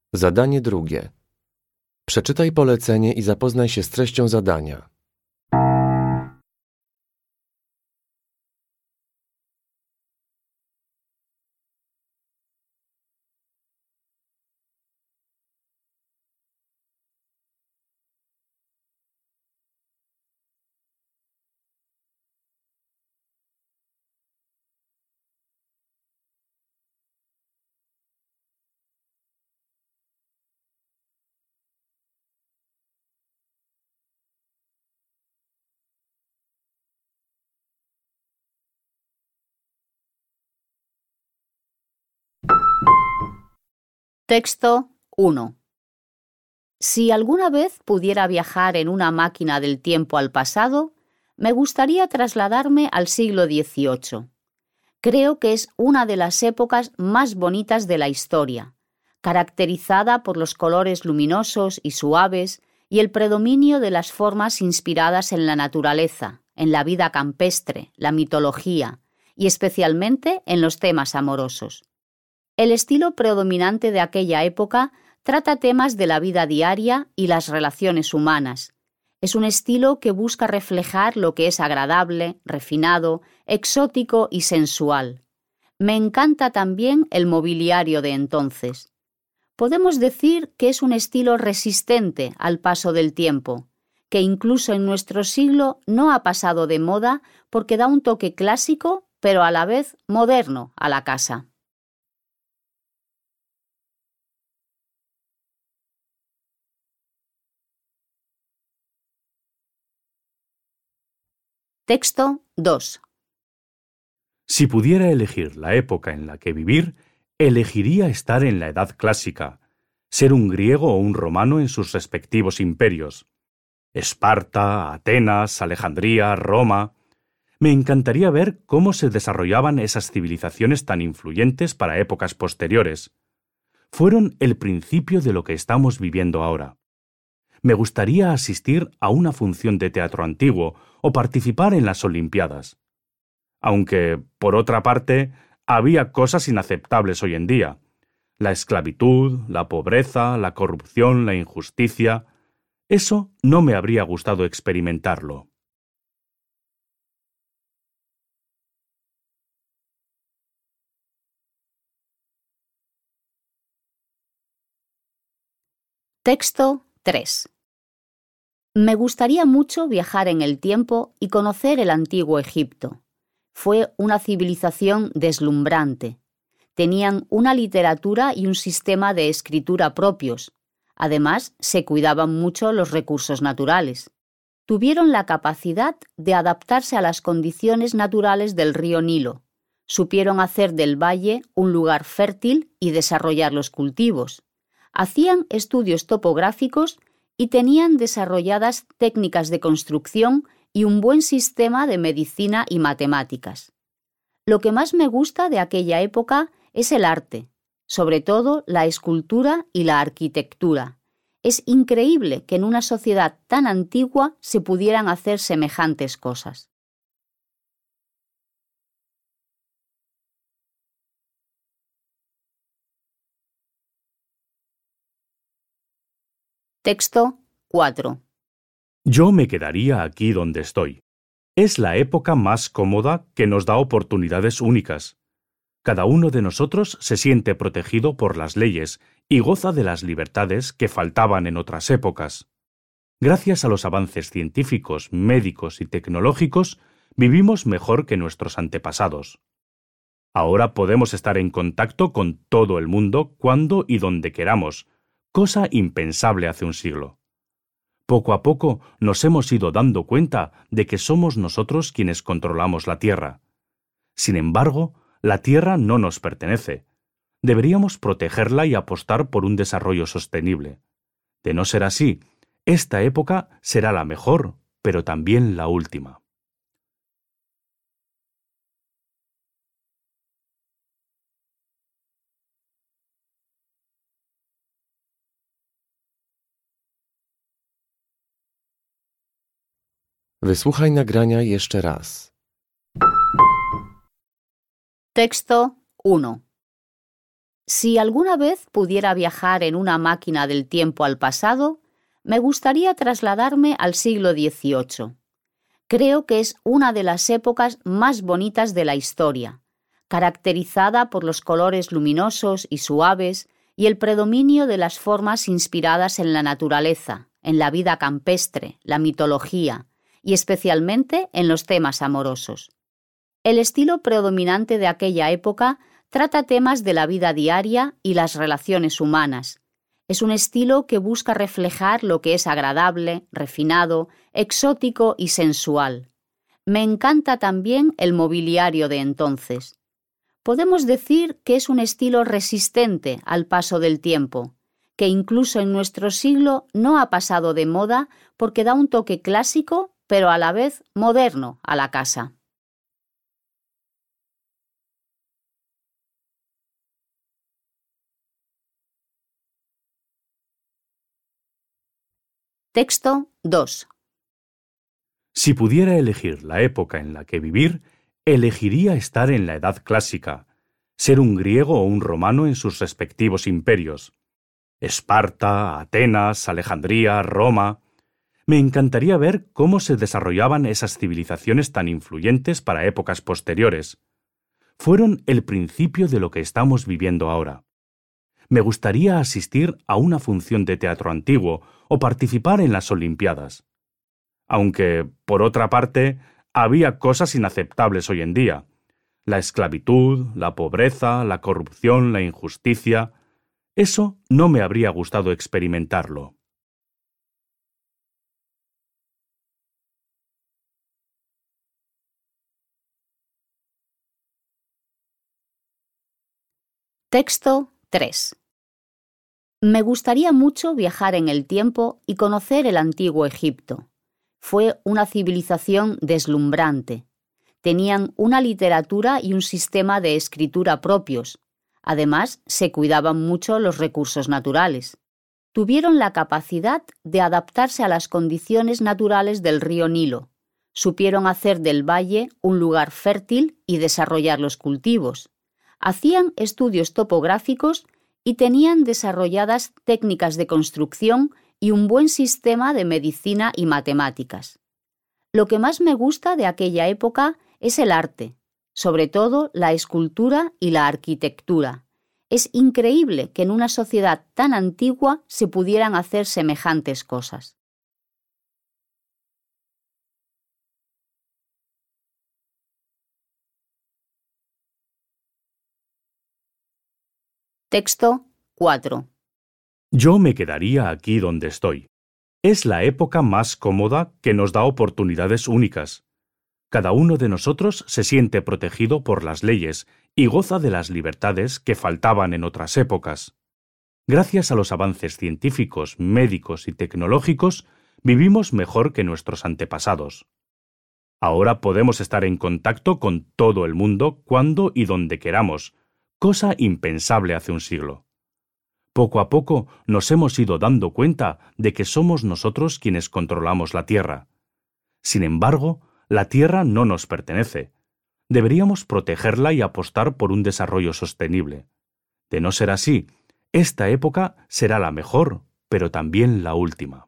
Zadanie drugie. Przeczytaj polecenie i zapoznaj się z treścią zadania. Texto 1. Si alguna vez pudiera viajar en una máquina del tiempo al pasado, me gustaría trasladarme al siglo XVIII. Creo que es una de las épocas más bonitas de la historia, caracterizada por los colores luminosos y suaves y el predominio de las formas inspiradas en la naturaleza, en la vida campestre, la mitología y especialmente en los temas amorosos. El estilo predominante de aquella época trata temas de la vida diaria y las relaciones humanas. Es un estilo que busca reflejar lo que es agradable, refinado, exótico y sensual. Me encanta también el mobiliario de entonces. Podemos decir que es un estilo resistente al paso del tiempo, que incluso en nuestro siglo no ha pasado de moda porque da un toque clásico, pero a la vez moderno a la casa. Texto 2. Si pudiera elegir la época en la que vivir, elegiría estar en la Edad Clásica, ser un griego o un romano en sus respectivos imperios. Esparta, Atenas, Alejandría, Roma. Me encantaría ver cómo se desarrollaban esas civilizaciones tan influyentes para épocas posteriores. Fueron el principio de lo que estamos viviendo ahora. Me gustaría asistir a una función de teatro antiguo o participar en las Olimpiadas. Aunque, por otra parte, había cosas inaceptables hoy en día. La esclavitud, la pobreza, la corrupción, la injusticia. Eso no me habría gustado experimentarlo. Texto 3. Me gustaría mucho viajar en el tiempo y conocer el antiguo Egipto. Fue una civilización deslumbrante. Tenían una literatura y un sistema de escritura propios. Además, se cuidaban mucho los recursos naturales. Tuvieron la capacidad de adaptarse a las condiciones naturales del río Nilo. Supieron hacer del valle un lugar fértil y desarrollar los cultivos. Hacían estudios topográficos y tenían desarrolladas técnicas de construcción y un buen sistema de medicina y matemáticas. Lo que más me gusta de aquella época es el arte, sobre todo la escultura y la arquitectura. Es increíble que en una sociedad tan antigua se pudieran hacer semejantes cosas. Texto 4. Yo me quedaría aquí donde estoy. Es la época más cómoda que nos da oportunidades únicas. Cada uno de nosotros se siente protegido por las leyes y goza de las libertades que faltaban en otras épocas. Gracias a los avances científicos, médicos y tecnológicos, vivimos mejor que nuestros antepasados. Ahora podemos estar en contacto con todo el mundo cuando y donde queramos, cosa impensable hace un siglo. Poco a poco nos hemos ido dando cuenta de que somos nosotros quienes controlamos la Tierra. Sin embargo, la Tierra no nos pertenece. Deberíamos protegerla y apostar por un desarrollo sostenible. De no ser así, esta época será la mejor, pero también la última. Wysłuchaj nagrania jeszcze raz. Texto 1. Si alguna vez pudiera viajar en una máquina del tiempo al pasado, me gustaría trasladarme al siglo XVIII. Creo que es una de las épocas más bonitas de la historia, caracterizada por los colores luminosos y suaves y el predominio de las formas inspiradas en la naturaleza, en la vida campestre, la mitología y especialmente en los temas amorosos. El estilo predominante de aquella época trata temas de la vida diaria y las relaciones humanas. Es un estilo que busca reflejar lo que es agradable, refinado, exótico y sensual. Me encanta también el mobiliario de entonces. Podemos decir que es un estilo resistente al paso del tiempo, que incluso en nuestro siglo no ha pasado de moda porque da un toque clásico, pero a la vez moderno a la casa. Texto 2. Si pudiera elegir la época en la que vivir, elegiría estar en la Edad Clásica, ser un griego o un romano en sus respectivos imperios. Esparta, Atenas, Alejandría, Roma. Me encantaría ver cómo se desarrollaban esas civilizaciones tan influyentes para épocas posteriores. Fueron el principio de lo que estamos viviendo ahora. Me gustaría asistir a una función de teatro antiguo o participar en las Olimpiadas. Aunque, por otra parte, había cosas inaceptables hoy en día. La esclavitud, la pobreza, la corrupción, la injusticia. Eso no me habría gustado experimentarlo. Texto 3. Me gustaría mucho viajar en el tiempo y conocer el antiguo Egipto. Fue una civilización deslumbrante. Tenían una literatura y un sistema de escritura propios. Además, se cuidaban mucho los recursos naturales. Tuvieron la capacidad de adaptarse a las condiciones naturales del río Nilo. Supieron hacer del valle un lugar fértil y desarrollar los cultivos. Hacían estudios topográficos y tenían desarrolladas técnicas de construcción y un buen sistema de medicina y matemáticas. Lo que más me gusta de aquella época es el arte, sobre todo la escultura y la arquitectura. Es increíble que en una sociedad tan antigua se pudieran hacer semejantes cosas. Texto 4. Yo me quedaría aquí donde estoy. Es la época más cómoda que nos da oportunidades únicas. Cada uno de nosotros se siente protegido por las leyes y goza de las libertades que faltaban en otras épocas. Gracias a los avances científicos, médicos y tecnológicos, vivimos mejor que nuestros antepasados. Ahora podemos estar en contacto con todo el mundo cuando y donde queramos, cosa impensable hace un siglo. Poco a poco nos hemos ido dando cuenta de que somos nosotros quienes controlamos la Tierra. Sin embargo, la Tierra no nos pertenece. Deberíamos protegerla y apostar por un desarrollo sostenible. De no ser así, esta época será la mejor, pero también la última.